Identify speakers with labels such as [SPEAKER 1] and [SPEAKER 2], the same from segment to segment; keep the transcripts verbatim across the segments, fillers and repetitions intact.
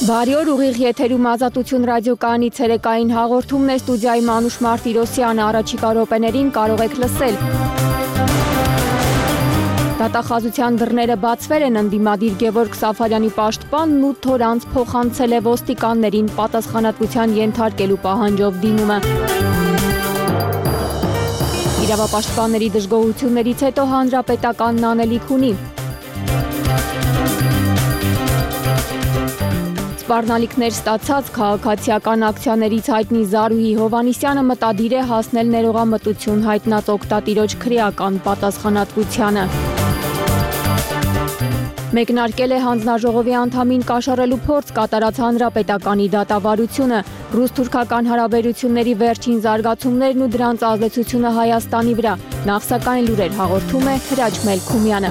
[SPEAKER 1] Բարի օր, ուղիղ եթերում Ազատություն ռադիոկայանի ցերեկային հաղորդումն է, ստուդիայի Մանուշ Մարտիրոսյանը, առաջիկա րոպեներին կարող եք լսել։ Դատախազության դռները բացվել են, ընդդիմադիր Գևորգ Սաֆարյանի պաշտպանն ութ օր անց փոխանցել է ոստիկաններին պատասխանատվության ենթարկելու պահանջով դիմումը։ Իրավապաշտպանների դժգոհություններից հետո հանրապետականն անելիք ունի։ Սպառնալիքներ ստացած քաղաքացիական ակցիաներից հայտնի Զարուհի Հովհաննիսյանը մտադիր է հասնել ներողամտություն հայտնած օգտատիրոջ քրեական պատասխանատվությանը։ Մեկնարկել է հանձնաժողովի անդամին կաշառելու փորձ կատարած հանրապետականի դատավարությունը, ռուս-թուրքական հարաբերությունների վերջին զարգացումներն ու դրանց ազդեցությունը Հայաստանի վրա։ Նախ սակայն լուրեր հաղորդում է Հրաչ Մելքումյանը։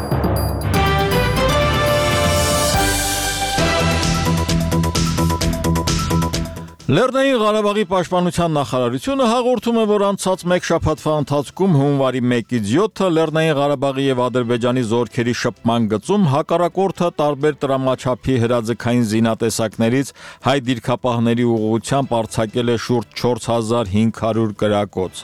[SPEAKER 2] Լեռնային Ղարաբաղի պաշտպանության նախարարությունը հաղորդում է, որ անցած մեկ շաբաթվա ընթացքում հունվարի մեկից յոթը Լեռնային Ղարաբաղի եւ Ադրբեջանի զորքերի շփման գծում հակառակորդը տարբեր տրամաչափի հրաձգային զինատեսակներից հայ դիրքապահների ուղղությամբ արձակել է շուրջ չորս հազար հինգ հարյուր կրակոց։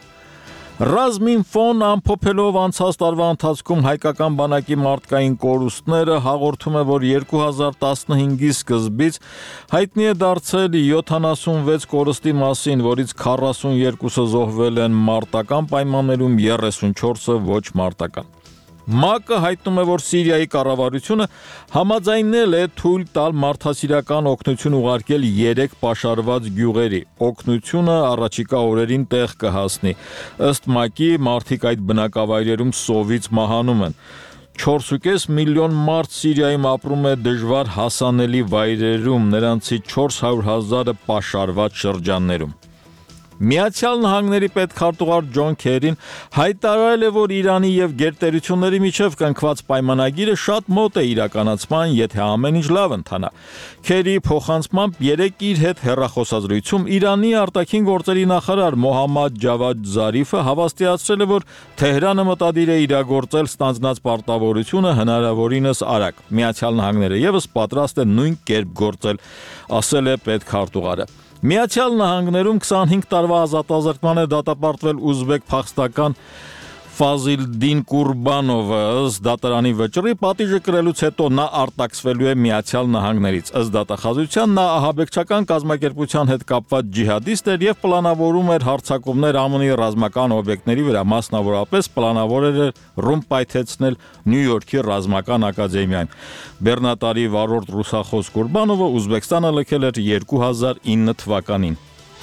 [SPEAKER 2] Ռազմինֆոն ամփոփելով անցած տարվա ընթացքում հայկական բանակի մարդկային կորուստները հաղորդում է, որ երկու հազար տասնհինգի սկզբից հայտնի է դարձել յոթանասունվեց կորստի մասին, որից քառասունյոթը զոհվել են մարտական պայմաններում, երեսունչորսը ոչ մարտական։ ՄԱԿ-ը հայտնում է, որ Սիրիայի կառավարությունը համաձայնել է թույլ տալ մարդասիրական օգնություն ուղարկել երեք պաշարված գյուղերի։ Օգնությունը առաջիկա օրերին տեղ կհասնի։ Ըստ ՄԱԿ-ի մարդիկ այդ բնակավայրերում սովից մահանում են։ չորս ու կես միլիոն մարդ Սիրիայում ապրում է դժվար հասանելի վայրերում, նրանցից չորս հարյուր հազարը պաշարված շրջաններում։ Միացյալ Նահանգների պետքարտուղար Ջոն Քերին հայտարարել է, որ Իրանի եւ գերտերությունների միջև կնքված պայմանագիրը շատ մոտ է իրականացման, եթե ամեն ինչ լավ ընթանա։ Քերիի փոխանցմամբ երեկ իր հետ հեռախոսազրույցում Իրանի արտաքին գործերի նախարար Մոհամմադ Ջավադ Զարիֆը հավաստիացրել է, որ Թեհրանը մտադիր է իրագործել ստանձնած պարտավորությունը հնարավորինս արագ։ Միացյալ Նահանգները եւս պատրաստ է նույն կերպ գործել, ասել է պետքարտուղարը։ Միացյալ Նահանգներում քսանհինգ տարվա ազատազրկման է դատապարտվել ուզբեկ փախստական Ֆազիլդին Կուրբանովը, ըստ դատարանի վճռի պատիժը կրելուց հետո նա արտաքսվելու է Միացյալ Նահանգներից։ Ըստ դատախազության նա ահաբեկչական կազմակերպության հետ կապված ջիհադիստ էր եւ պլանավորում էր հարձակումներ ԱՄՆ-ի ռազմական օբյեկտների վրա, մասնավորապես պլանավորել էր ռումբ պայթեցնել Նյու Յորքի ռազմական ակադեմիան։ Բեռնատարի վարորդ ռուսախոս Կուրբանովը Ուզբեկստանը լքել էր երկու հազար ինը թվականին։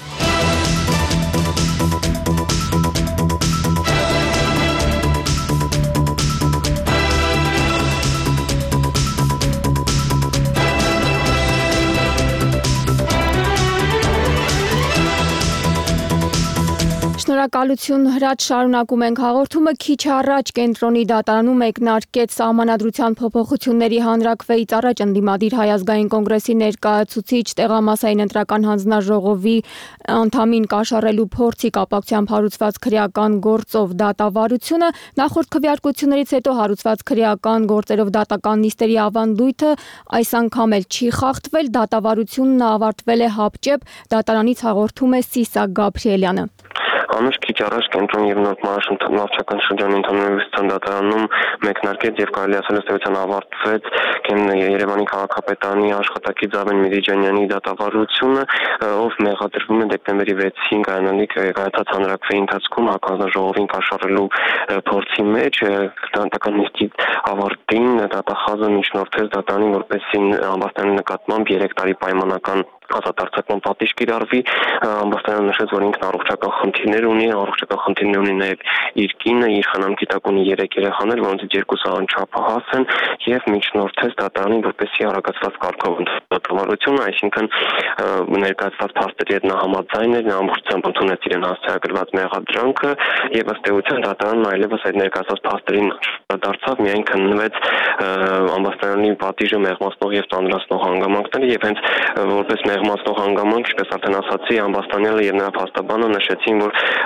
[SPEAKER 1] Շնորհակալություն Հրաչ, շարունակում ենք հաղորդումը։ Քիչ առաջ կենտրոնի դատարանում մեկնարկեց Սահմանադրության փոփոխությունների հանրաքվեից առաջ ընդդիմադիր Հայ ազգային կոնգրեսի ներկայացուցիչ տեղամասային ընտրական հանձնաժողովի անդամին կաշառելու փորձի կապակցությամբ հարուցված քրեական գործով դատավարությունը։ Նախորդ քվեարկություններից հետո հարուցված քրեական գործերով դատական նիստերի ավանդույթը այս անգամ էլ չի խախտվել։ Դատավարությունն ավարտվել է հապճեպ, դատարանից հաղորդում է Սիսակ Գաբրիելյանը։
[SPEAKER 3] Անուշ քիչ առաջ կենտրոն եւ նոր մարշրուտական շրջանի ընդհանրության դատարանում մեկնարկեց եւ կարելի ասել ըստեյության ավարտվեց Երևանի քաղաքապետարանի աշխատակից Զավեն Միրիջանյանի դատավարությունը, ով մեղադրվում է դեկտեմբերի վեցին կայանալիք կայացած հանրաքվեի ընթացքում հանձնաժողովին կաշառելու փորձի մեջ դատական նիստի ավարտին դատախազը միջնորդեց դատարանին, որպեսզի ամբաստանի նկատմամբ երեք տարի պայմանական ազատարձակման պատիժ կիրառվի։ Ամբաստանյանը նշեց, որ ինքն առողջական խնդիրներ ունի, առողջական խնդիրներ ունի նաև իր կինը, իր խնամքիտակ ունի երեք երեխաներ, որոնցից երկուսը անչափահաս են, եւ միջնորդեց դատարանին, որպեսզի արագացված կարգով դատավարությունը, այսինքն ներկայացված փաստերի հետ նա համաձայն էր, նա ամբողջությամբ ընդունեց իրեն հասցեագրված մեղադրանքը եւ ըստ էության դատարանն այլևս այդ ներկայացված փաստերին դարձավ, միայն քննվեց Ամբաստանյանի պատիժը մեղմացնող եւ ծանրացնող հանգամանքները եւ հենց որպես մեղմացնող հանգամանք, ինչպես արդեն ասացի, Ամբաստանյանը եւ նրա փաստաբանը նշեցին, որ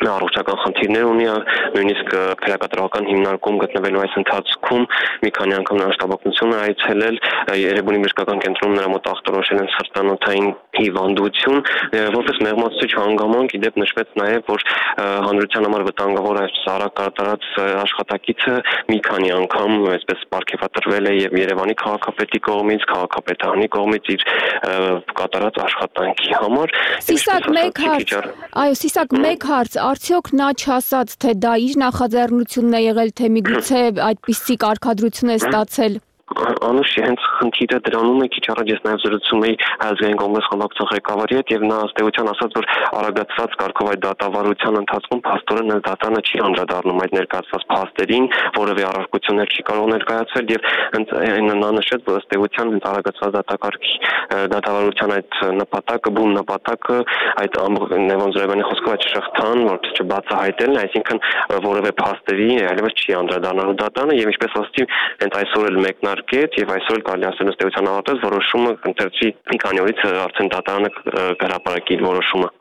[SPEAKER 3] առողջական խնդիրներ ունի, նույնիսկ քրեակատարական հիմնարկում գտնվելու այս ընթացքում մի քանի անգամ նա շտաբօգնություն է այցելել, Երևանի բժշկական կենտրոնում նրա մոտ ախտորոշել են սրտանոթային հիվանդություն, որպես մեղմացուցիչ հանգամանք, իդեպ նշվեց նաև, որ հանրության համար վտանգավոր այս արագ կատարած աշխատակիցը մի քանի անգամ այսպես պարգևատրվել է եւ Երևանի քաղաքապետի կողմից, քաղաքապետարանի կողմից իր կատարած աշխատանքի համար։
[SPEAKER 1] Սիսակ մեկ հարց, այո, Սիսակ մեկ հարց, արդյոք նա չասաց, թե դա իր նախաձեռնությունն է եղել, թե միգուցե այդպիսի կարգադրություն է ստացել։
[SPEAKER 3] Անուշ հենց խնդիրը դրանում է, քիչ առաջ ես նաև զրուցում էի Ազգային կոնգրես խմբակցության ղեկավարի հետ եւ նա ըստ էության ասաց, որ արագացված կարգով այդ դատավարության ընթացքում փաստորեն ըստ դատանը չի անդրադառնում այդ ներկայացված փաստերին, որևէ առարկություններ չի կարող ներկայացնել եւ նա նշեց, որ ըստ էության հենց արագացված դատակարգի դատավարության այդ նպատակը, բուն նպատակը այդ Լևոն Զուրաբյանի խոսքով այդ շղթան, որ չբացահայտելն, այսինքն որևէ փաստերի այլևս չի անդրադառնալու դատանը եւ ինչպես ասացի, հենց այսօր էլ մեկնարկեց եւ այսօր էլ կարելի ասել ըստ էության ավարտեց որոշումը ընտրեցի մի քանի օրից արդեն դատարանը կհրապարակի իր որոշումը։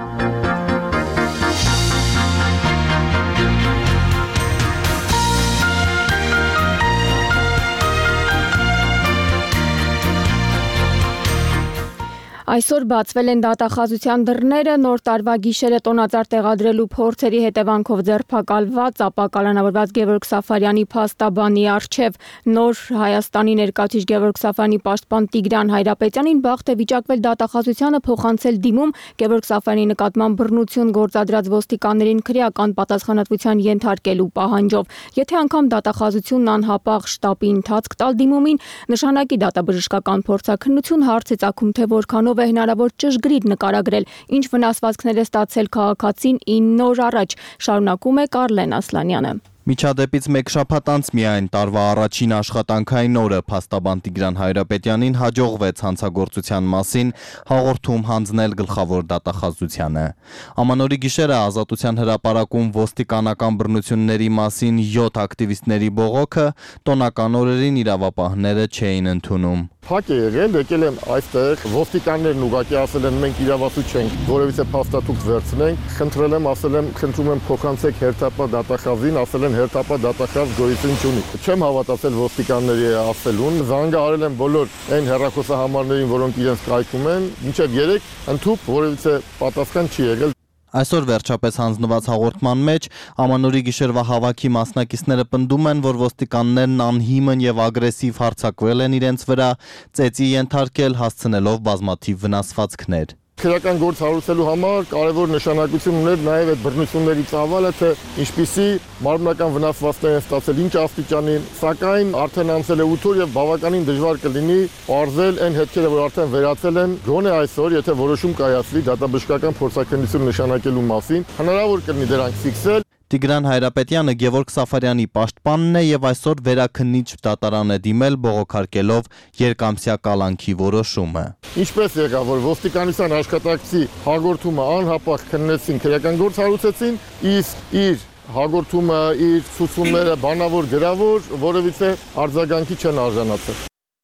[SPEAKER 1] Այսօր բացվել են դատախազության դռները, նոր տարվա գիշերը տոնածառ տեղադրելու փորձերի հետևանքով ձերբակալված, ապա կալանավորված Գևորգ Սաֆարյանի փաստաբանի առջև նոր Հայաստանի ներկայացուցիչ Գևորգ Սաֆարյանի պաշտպան Տիգրան Հայրապետյանին բախտ է վիճակվել դատախազությանը փոխանցել դիմում Գևորգ Սաֆարյանի նկատմամբ բռնություն գործադրած ոստիկաններին քրեական պատասխանատվության ենթարկելու պահանջով։ Եթե անգամ դատախազությունն անհապաղ շտապի ընթացք տալ դիմումին, նշանակի դատաբժշկական փորձաքննություն, հարց է ծագում, թե որքանով է հնարավոր ճշգրիտ նկարագրել, ինչ վնասվածքներ է ստացել քաղաքացին ինը օր առաջ, շարունակում է Կարլեն Ասլանյանը։
[SPEAKER 4] Միջադեպից մեկ շաբաթ անց միայն տարվա առաջին աշխատանքային օրը փաստաբան Տիգրան Հայրապետյանին հաջողվեց հանցագործության մասին հաղորդում հանձնել գլխավոր դատախազությանը։ Ամանորի գիշերը Ազատության հրապարակում ոստիկանական բռնությունների մասին յոթ ակտիվիստների բողոքը տոնական օրերին իրավապահները չէին ընդունում։
[SPEAKER 5] Փակ է եղել, եկել եմ այստեղ, ոստիկաններն ուղղակի ասել են մենք իրավասու չենք, որևիցե փաստաթուղթ վերցնենք, խնդրել եմ, ասել եմ, խնդրում եմ փոխանցեք հերթապահ դատախազին, ասել են հերթապահ դատախազ գոյություն չունի։ Չեմ հավատացել ոստիկանների ասելուն, զանգահարել եմ բոլոր այն հեռախոսահամարներին, որոնք իրենց կայքում են, մինչև երեք ընդհուպ որևիցե պատասխան չի եղել։
[SPEAKER 4] Այսօր վերջապես հանձնված հաղորդման մեջ Ամանորի գիշերվա հավաքի մասնակիցները պնդում են, որ ոստիկաններն անհիմն եւ ագրեսիվ հարձակվել են իրենց վրա, ծեծի ենթարկել, հասցնելով բազմաթիվ վնասվածքներ։
[SPEAKER 5] Քրեական գործ հարուցելու համար կարևոր նշանակություն ուներ նաև այդ բռնությունների ծավալը, թե ինչպիսի մարմնական վնասվածքներ են ստացել, ինչ աստիճանի, սակայն արդեն անցել է ութ օր եւ բավականին դժվար կլինի ողջել այն հետքերը, որ արդեն վերացել են, գոնե այսօր, եթե որոշում կայացվի դատաբժշկական փորձաքննություն նշանակելու մասին, հնարավոր կլինի դրանք ֆիքսել։
[SPEAKER 4] Տիգրան Հայրապետյանը Գևորգ Սաֆարյանի պաշտպանն է եւ այսօր վերաքննիչ դատարան է դիմել բողոքարկելով երկամսյա կալանքի որոշումը։
[SPEAKER 5] Ինչպես եղավ, որ ոստիկանության աշխատակցի հաղորդումը անհապաղ քննեցին, քրեական գործ հարուցեցին, իսկ իր հաղորդումը, իր ցուցումները բանավոր գրավոր որևիցե արձագանքի չեն արժանացել։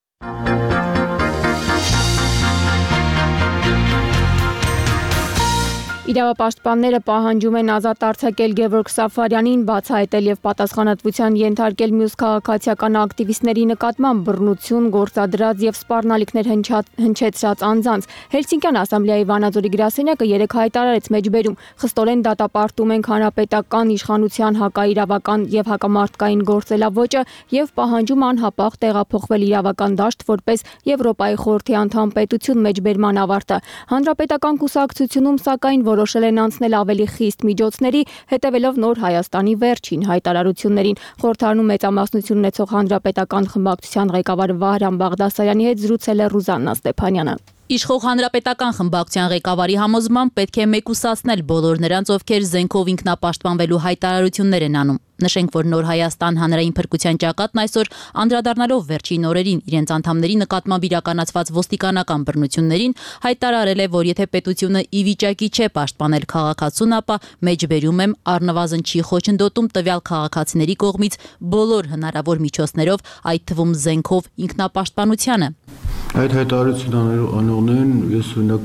[SPEAKER 1] Իրավապաշտպանները պահանջում են ազատ արձակել Գևորգ Սաֆարյանին, բացահայտել եւ պատասխանատվության ենթարկել մյուս քաղաքացիական ակտիվիստների նկատմամբ բռնություն գործադրած եւ սպառնալիքներ հնչեցրած անձանց։ Հելսինկյան ասամբլեայի Վանաձորի գրասենյակը երեկ հայտարարեց մեջբերում. խստորեն դատապարտում ենք հանրապետական իշխանության հակաիրավական եւ հակամարտկային գործելավոճը եւ պահանջում անհապաղ տեղափոխվել իրավական դաշտ որպես Եվրոպայի խորհրդի անդամ պետություն մեջբերման ավարտը։ Հանրապետական կուսակցությունում սակայն որոշել են անցնել ավելի խիստ միջոցների, հետևելով Նոր Հայաստանի վերջին հայտարարություններին։ Խորհրդարանում մեծամասնություն ունեցող հանրապետական խմբակցության ղեկավար Վահրամ Բաղդասարյանի հետ զրուցել է Ռուզաննա Ստեփանյանը։
[SPEAKER 6] Իշխող հանրապետական խմբակցության ղեկավարի համոզմամբ պետք է մեկուսացնել բոլոր նրանց, ովքեր զենքով ինքնապաշտպանվելու հայտարարություններ են անում։ Նշենք, որ Նոր Հայաստան հանրային փրկության ճակատն այսօր անդրադառնալով վերջին օրերին իրենց անդամների նկատմամբ իրականացված ոստիկանական բռնություններին հայտարարել է, որ եթե պետությունը ի վիճակի չէ պաշտպանել քաղաքացուն, ապա մեջբերում եմ առնվազն չի խոչընդոտում տվյալ քաղաքացիների կողմից բոլոր հնարավոր միջոցներով, այդ թվում զենքով ինքնապաշտպանությանը։
[SPEAKER 7] Այդ հայտարարություն անողներին ես օրինակ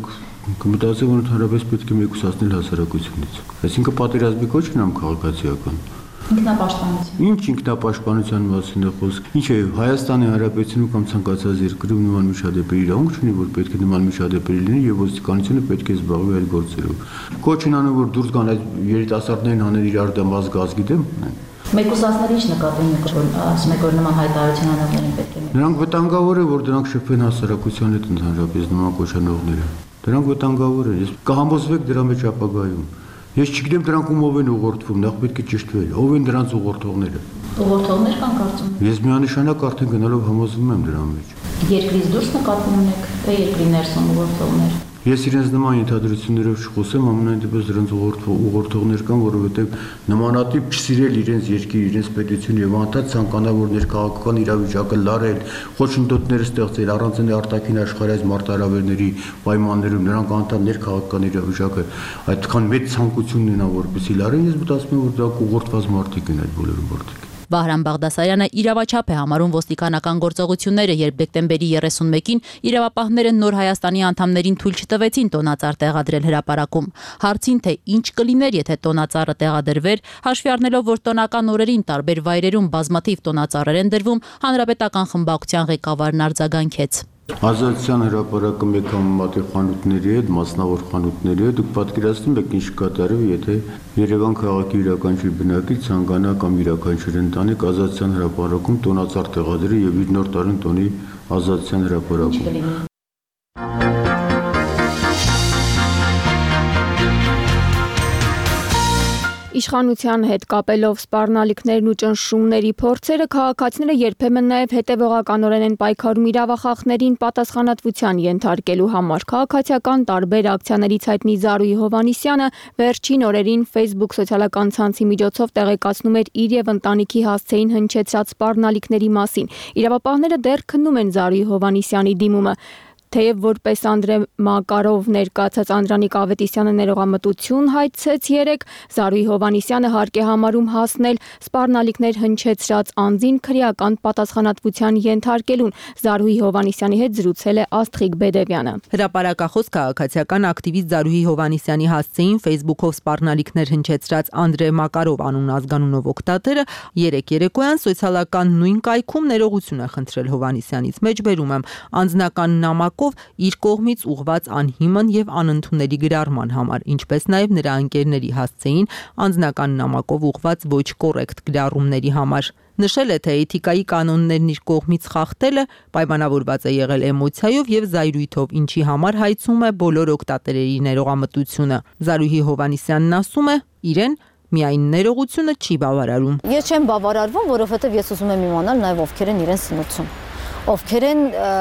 [SPEAKER 7] Կմտածեմ, որ ընդհանրապես պետք է մեկուսացնել հասարակությունից։ Այսինքն պատերազմի կոչ են ամ քաղաքացիական։
[SPEAKER 6] Ինքնապաշտպանություն։
[SPEAKER 7] Ինչ ինքնապաշտպանության մասին է խոսք։ Ինչ է Հայաստանի Հանրապետությունում կամ ցանկացած երկրում նման միջադեպերի իրավունք չունի, որ պետք է նման միջադեպերի լինի եւ ոստիկանությունը պետք է զբաղվի այլ գործերով։ Կոչ են անում, որ դուրս գան այդ երիտասարդներին հանեն իրար դեմ ազգազգի դեմ։
[SPEAKER 6] Մեկուսացների ինչ նկատի ունեք, որ ասում եք, որ նման հայտարարություն անողներին պետք է։
[SPEAKER 7] Նրանք վտանգավոր է, որ դրանք շփվեն հասարակության հետ ընդհանրապես նման կոչանողները։ Դրանք վտանգավոր են։ Ես կհամոզվեք դրա մեջ ապագայում։ Ես չգիտեմ դրանք ումով են ուղղորդվում, նախ պետք է ճշտվել, ով են դրանց ուղղորդողները։
[SPEAKER 6] Ուղղորդողներ կան կարծում։
[SPEAKER 7] Ես միանշանակ արդեն գնալով համոզվում եմ դրա մեջ։
[SPEAKER 6] Երկրից դուրս նկատի ունեք, թե երկրի ներսում ուղղորդողներ։
[SPEAKER 7] Ես իրենց նման ենթադրություններով չխոսեմ, ամենայն դեպս դրանց ուղղորդողներ կան, որովհետև նմանատիպ չսիրել իրենց երկիր, իրենց պետություն եւ անդադ ցանկանալ, որ ներքաղաքական իրավիճակը լարել, խոչընդոտներ ստեղծել առանց արտաքին աշխարհայց մարտահրավերների պայմաններում, նրանք անդադ ներքաղաքական իրավիճակը այդքան մեծ ցանկություն ունենան, որպեսզի լարեն, ես մտածում եմ, որ դա ուղղորդված մարդիկ են այդ բոլորը մարդիկ։
[SPEAKER 6] Վահրամ Բաղդասարյանը իրավաչափ է համարում ոստիկանական գործողությունները, երբ դեկտեմբերի երեսունմեկին իրավապահները Նոր Հայաստանի անդամներին թույլ չտվեցին տոնածառ տեղադրել հրապարակում։ Հարցին, թե ինչ կլիներ, եթե տոնածառը տեղադրվեր, հաշվի առնելով, որ տոնական օրերին տարբեր վայրերում բազմաթիվ տոնածառեր են դրվում, հանրապետական խմբակցության ղեկավարն արձագանքեց։
[SPEAKER 7] Ազատության հրապարակը մեկ համեմատի խանութների հետ, մասնավոր խանութների հետ, դուք պատկերացնում եք ինչ կատարվի, եթե Երևան քաղաքի յուրաքանչյուր բնակիչ ցանկանա կամ յուրաքանչյուր ընտանիք ազատության հրապարակում տոնածառ տեղադրի եւ իր նոր տարին տոնի ազատության հրապարակում։
[SPEAKER 1] Իշխանության հետ կապելով սպառնալիքներն ու ճնշումների փորձերը քաղաքացիները երբեմն նաև հետևողականորեն են պայքարում իրավախախներին պատասխանատվության ենթարկելու համար։ Քաղաքացիական տարբեր ակցիաներից հայտնի Զարուհի Հովհաննիսյանը վերջին օրերին Facebook սոցիալական ցանցի միջոցով տեղեկացնում էր իր եւ ընտանիքի հասցեին հնչեցած սպառնալիքների մասին։ Իրավապահները դեռ քննում են Զարուհի Հովհաննիսյանի դիմումը։ Թեև որպես Անդրե Մակարով ներկայացած Անդրանիկ Ավետիսյանը ներողամտություն հայցեց երեկ, Զարուհի Հովհաննիսյանը հարկ է համարում հասնել սպառնալիքներ հնչեցրած անձին քրեական պատասխանատվության ենթարկելուն։ Զարուհի Հովհաննիսյանի հետ զրուցել է Աստղիկ Բեդևյանը։
[SPEAKER 8] Հրապարակախոս քաղաքացիական ակտիվիստ Զարուհի Հովհաննիսյանի հասցեին Facebook-ով սպառնալիքներ հնչեցրած Անդրե Մակարով անուն ազգանունով օգտատերը երեկ երեկոյան սոցիալական նույն կայքում ներողություն է խնդրել Հովհաննիսյանից։ Մեջբերում եմ անձնական նամակ իր կողմից ուղված անհիմն եւ անընդունելի գրառման համար, ինչպես նաեւ նրա ընկերների հասցեին անձնական նամակով ուղված ոչ կոռեկտ գրառումների համար։ Նշել է, թե էթիկայի կանոններն իր կողմից խախտելը պայմանավորված է եղել էմոցիայով եւ զայրույթով, ինչի համար հայցում է բոլոր օգտատերերի ներողամտությունը։ Զարուհի Հովհաննիսյանն ասում է, իրեն միայն ներողությունը չի բավարարում։
[SPEAKER 9] Ես չեմ բավարարվում, որովհետեւ ես ուզում եմ իմանալ նաեւ ովքեր են իրեն սնուցում, ովքեր են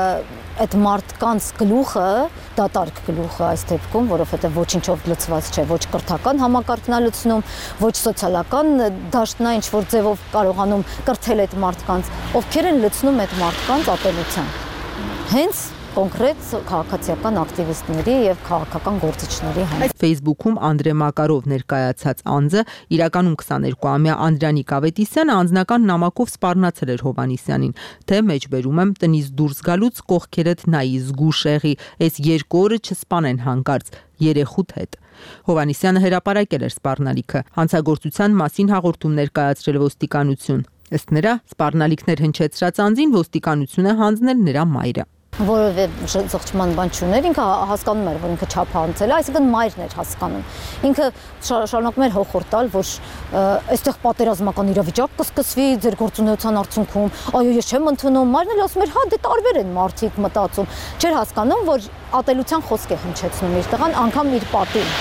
[SPEAKER 9] այդ մարդկանց գլուխը, դատարկ գլուխը այս դեպքում, որովհետև ոչինչով լցված չէ, ոչ կրթական համակարգն է լցնում, ոչ սոցիալական դաշտն է ինչ-որ ձևով կարողանում կրթել այդ մարդկանց, ովքեր են լցնում այդ մարդկանց ատելության։ Հենց կոնկրետ քաղաքացիական ակտիվիստների եւ քաղաքական գործիչների համար։
[SPEAKER 8] Facebook-ում Անդրե Մակարով ներկայացած անձը իրականում քսաներկուամյա Անդրանիկ Ավետիսյանը անձնական նամակով սպառնացել էր Հովհաննիսյանին, թե մեջբերում եմ տնից դուրս գալուց կողքերդ նայի զգուշ եղի, այս երկու օրը չսպանեն հանկարծ երեխուդ հետ։ Հովհաննիսյանը հրապարակել էր սպառնալիքը, հանցագործության մասին հաղորդում ներկայացրել ոստիկանություն։ Ըստ նրա, սպառնալիքներ հնչեցրած անձին ոստիկանությունը հանձնել նրա մայրը։
[SPEAKER 9] Որովե զղջման բան չուներ, ինքը հասկանում էր, որ ինքը չափանցել է, այսինքն մայրն էր հասկանում։ Ինքը շարունակում էր հոխորտ տալ, որ այստեղ պատերազմական իրավիճակ կսկսվի ձեր գործունեության արդյունքում, այո, ես չեմ ընդունում, մայրն էլ ասում էր, հա, դե տարբեր են մարդիկ մտածում։ Չէր հասկանում, որ ատելության խոսք է հնչեցնում իր տղան, անգամ իր պատին։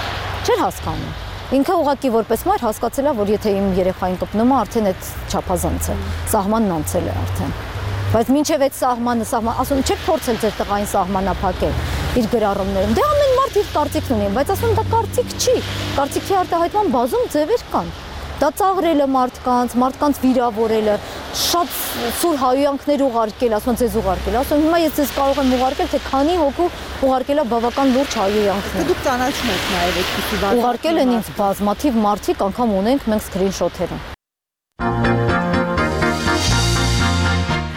[SPEAKER 9] Չէր հասկանում։ Ինքը ուղղակի որպես մայր հասկացել է, որ եթե իմ երեխային կպնում է, արդեն այդ չափազանց է, սահմանն անցել է արդեն։ Բայց մինչև այդ սահմանը, սահման, ասում չեք փորձել ձեր տղային սահմանափակել իր գրառումներում։ Դե ամեն մարդ իր կարծիքն ունի, բայց ասում դա կարծիք չի։ Կարծիքի արտահայտման բազում ձևեր կան։ Դա ծաղրելը մարդկանց, մարդկանց վիրավորելը, շատ սուր հայոյանքներ ուղարկել, ասում ձեզ ուղարկել, ասում հիմա ես ձեզ կարող եմ ուղարկել, թե քանի հոգու ուղարկել է բավական լուրջ հայոյանքներ։
[SPEAKER 8] Դուք ճանաչում եք նաև այդպիսի բան։
[SPEAKER 9] Ուղարկել են ինձ բազմաթիվ մարդիկ, անգամ ունենք մենք սքրինշոթերը։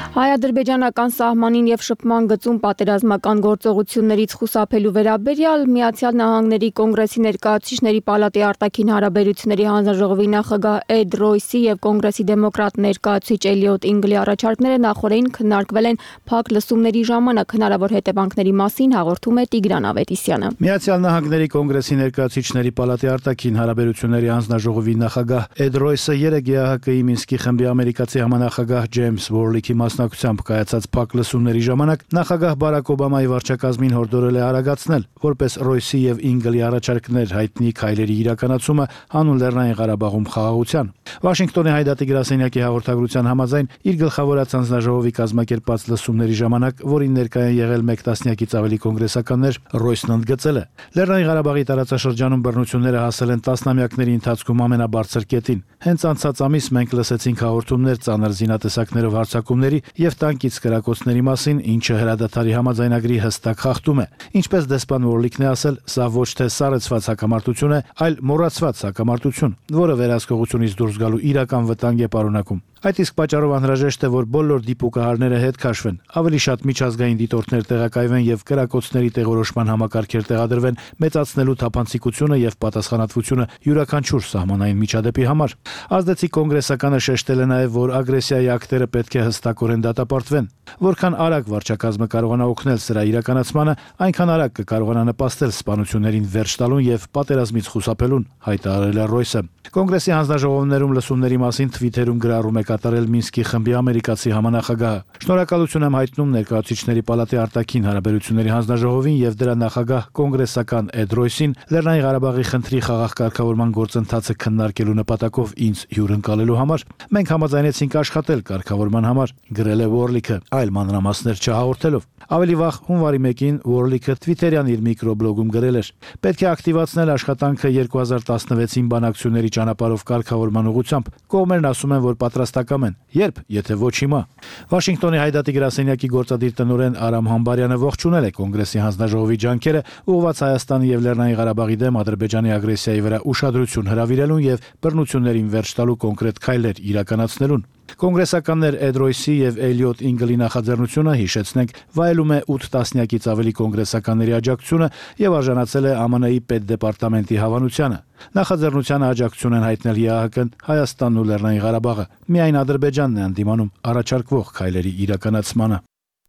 [SPEAKER 1] Հայ-ադրբեջանական սահմանին եւ շփման գծում պատերազմական գործողություններից խուսափելու վերաբերյալ Միացյալ Նահանգների Կոնգրեսի ներկայացուցիչների պալատի արտաքին հարաբերությունների հանձնաժողովի նախագահ Էդ Ռոյսի եւ Կոնգրեսի դեմոկրատ ներկայացուցիչ Էլիոտ Ինգլի առաջարկները նախորդին քննարկվել են փակ լսումների ժամանակ հնարավոր հետևանքների մասին հաղորդում է Տիգրան Ավետիսյանը։
[SPEAKER 10] Միացյալ Նահանգների Կոնգրեսի ներկայացուցիչների պալատի արտաքին հարաբերությունների հանձնաժողովի նախագահ Էդ Ռոյսը երեկ Է Հ Կ-ի Մինսկի խմբի ամերիկացի համանախագահ Ջեյմս Վորլիքի մասնակցությամբ կայացած փակ լսումների ժամանակ նախագահ Բարակ Օբամայի վարչակազմին հորդորել է արագացնել որպես Ռոյսի եւ Ինգլի առաջարկներ հայտնի քայլերի իրականացումը հանուն Լեռնային Ղարաբաղում խաղաղության։ Վաշինգտոնի Հայդատի գրասենյակի հաղորդագրության համաձայն իր գլխավորած հանձնաժողովի կազմակերպած լսումների ժամանակ, որին ներկայ են եղել մեկ տասնյակից ավելի կոնգրեսականներ, Ռոյսն ընդգծել է. Լեռնային Ղարաբաղի տարածաշրջանում բռնությունները հասել են տասնամյակների ընթացքում ամենաբարձր կետին։ Հենց անցած ամիս մենք լսեցինք հաղորդումներ ծանր զինատեսակներով հարձակումների եւ տանկից կրակոցների մասին, ինչը հրադադարի համաձայնագրի հստակ խախտում է։ Ինչպես դեսպան Վորլիկն է ասել, սա ոչ թե սառեցված հակամարտություն է, այլ մոռացված հակամարտություն, որը վերահսկողությունից դուրս գալու իրական վտանգ է պարունակում։ Այդ իսկ պատճառով անհրաժեշտ է, որ բոլոր դիպուկահարները հետ քաշվեն, ավելի շատ միջազգային դիտորդներ տեղակայվեն եւ կրակոցների տեղորոշման համակարգեր տեղադրվեն, մեծացնելու թափանցիկությունը եւ պատասխանատվությունը յուրաքանչյուր սահմանային միջադեպի համար։ Ազդեցիկ կոնգրեսականը շեշտել է նաեւ, որ ագրեսիայի ակտերը պետք է հստակորեն դատապարտվեն։ Որքան արագ վարչակազմը կարողանա օգնել սրա իրականացմանը, այնքան արագ կկարողանա նպաստել սպանություններին վերջ տալուն եւ պատերազմից խուսափելուն, հայտարարել է Ռոյսը։ Կոնգրեսի հանձնաժողովներում լսումների մասին Թվիթերում գրառում է կատարել Մինսկի խմբի ամերիկացի համանախագահը։ Շնորհակալություն եմ հայտնում ներկայացուցիչների պալատի արտաքին հարաբերությունների հանձնաժողովին եւ դրա նախագահ կոնգրեսական Էդ Ռոյսին Լեռնային Ղարաբաղի խնդրի խաղաղ կարգավորման գործընթացը քննարկելու նպատակով ինձ հյուրընկալելու համար։ Մենք համաձայնեցինք աշխատել կարգավորման համար, գրել է Վորլիկը, այլ մանրամասներ չհաղորդելով։ Ավելի վաղ հունվարի մեկին Վորլիկը Թվիթերյան իր միկրոբլոգում գրել էր. «Պետք է ակտիվացնել աշխատանքը երկու հազար տասնվեցին բանակցությունների ճանապարհով կարգավորման ուղղությամբ։ Կողմերն ասում են, որ պատրաստակամ են։ Երբ, եթե ոչ հիմա»։ Վաշինգտոնի Հայդատի գրասենյակի գործադիր տնօրեն Արամ Համբարյանը ողջունել է Կոնգրեսի հանձնաժողովի ջանքերը ուղղված Հայաստանի եւ Լեռնային Ղարաբաղի դեմ Ադրբեջանի ագրեսիայի վրա ուշադրություն հրավիրելուն եւ բռնություններին վերջ տալու կոնկրետ քայլեր իրականացնելուն։ Կոնգրեսականներ Էդ Ռոյսի եւ Էլիոտ Ինգլի նախաձեռնությունը, հիշեցնենք, վայելում է ութ տասնյակից ավելի կոնգրեսականների աջակցությունը եւ արժանացել է Ა Մ Ն-ի պետդեպարտամենտի հավանությանը։ Նախաձեռնությանը աջակցություն են հայտնել Է Հ Կ-ն, Հայաստանն ու Լեռնային Ղարաբաղը։ Միայն Ադրբեջանն է հանդիմանում առաջարկվող քայլերի իրականացմանը։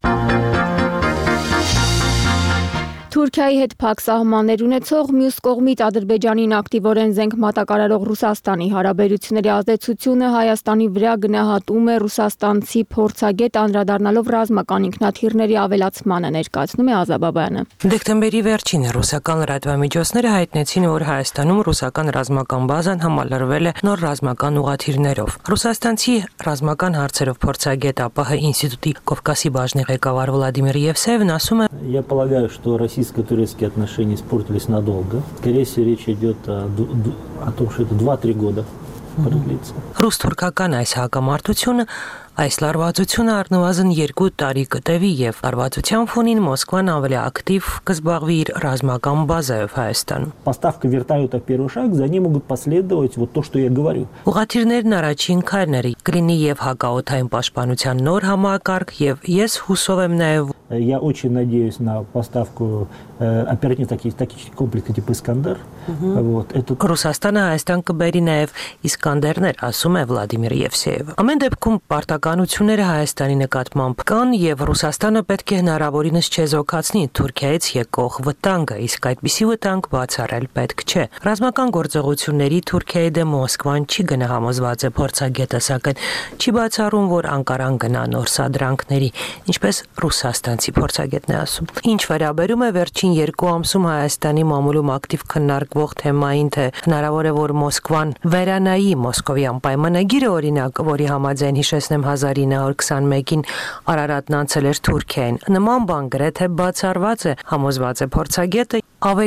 [SPEAKER 1] Թուրքիայի հետ փակ սահմաններ ունեցող մյուս կողմից Ադրբեջանին ակտիվորեն զենք մատակարարող Ռուսաստանի հարաբերությունների ազդեցությունը Հայաստանի վրա գնահատում է ռուսաստանցի փորձագետ անդրադառնալով ռազմական ինքնաթիռների ավելացմանը, ներկայացնում է Ազաբաբյանը։
[SPEAKER 11] Դեկտեմբերի վերջին ռուսական լրատվամիջոցները հայտնեցին, որ Հայաստանում ռուսական ռազմական բազան համալրվել է նոր ռազմական ուղաթիռներով։ Ռուսաստանցի ռազմական հարցերով փորձագետ Ա Պ Հ ինստիտուտի Կովկասի բաժնի ղեկավար Վլադիմիր Եվսեևն ասում է.
[SPEAKER 12] Я полагаю, что российско-турецкие отношения испортились надолго. Скорее всего, речь идет о, о том, что это два-три года продлится.
[SPEAKER 11] Ռուս-թուրքական այս հակամարտությունը այս լարվածությունը առնվազն երկու տարի կտևի եւ լարվածության ֆոնին Մոսկվան ավելի ակտիվ կզբաղվի իր ռազմական բազայով Հայաստանում։
[SPEAKER 12] Поставка вертолетов первый шаг, за ним могут последовать вот то, что я говорю.
[SPEAKER 11] Ուղղաթիռներն առաջին քայլն կլինի եւ հակաօդային պաշտպանության նոր համակարգ եւ ես հուսով եմ նաեւ
[SPEAKER 12] Я очень надеюсь на поставку э, оперативно-тактических комплексов типа Искандер. Вот это
[SPEAKER 11] Ռուսաստանը Հայաստան կբերի նաեւ Իսկանդերներ, ասում է Վլադիմիր Եվսեևը։ Ամեն դեպքում պարտականությունները Հայաստանի նկատմամբ կան եւ Ռուսաստանը պետք է հնարավորինս չեզոքացնի Թուրքիայից եկող վտանգը, իսկ այդպիսի վտանգ բացառել պետք չէ։ Ռազմական գործողությունների Թուրքիայի դեմ Մոսկվան չի գնահամոզված է փորձագետը, սակայն չի բացառում, որ Անկարան գնա նոր սադրանքների, ինչպես ռուսաստանցի փորձագետն է ասում։ Ինչ վերաբերում է վերջին երկու ամսում Հայաստանի մամուլում ակտիվ քննարկվող թեմային, թե հնարավոր է, որ Մոսկվան վերանայի Մոսկովյան պայմանագիրը, օրինակ, որի համաձայն հիշեցնեմ հազար ինը հարյուր քսանմեկին Արարատն անցել էր Թուրքիային, նման բան գրեթե բացառված է, համոզված է փորձագետը, ավելին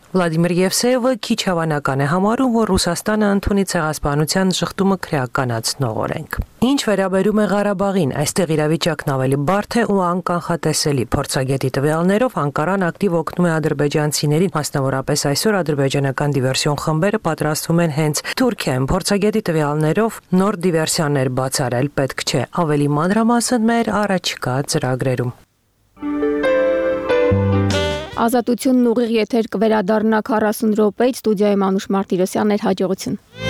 [SPEAKER 11] Վլադիմիր Եվսեևը քիչ հավանական է համարում, որ Ռուսաստանը ընդունի ցեղասպանության շղթումը քրեականացնող օրենք։ Ինչ վերաբերում է Ղարաբաղին, այստեղ իրավիճակն ավելի բարդ է ու անկանխատեսելի։ Փորձագետի տվյալներով Անկարան ակտիվ օգնում է ադրբեջանցիներին, մասնավորապես այսօր ադրբեջանական դիվերսիոն խմբերը պատրաստվում են հենց Թուրքիայում։ Փորձագետի տվյալներով նոր դիվերսիաներ բացառել պետք չէ, ավելի մանրամասն մեր առաջիկա ծրագրերում։
[SPEAKER 1] Ազատությունն ուղիղ եթեր կվերադառնա քառասուն րոպեից, ստուդիայում Անուշ Մարտիրոսյանն էր, հաջողություն։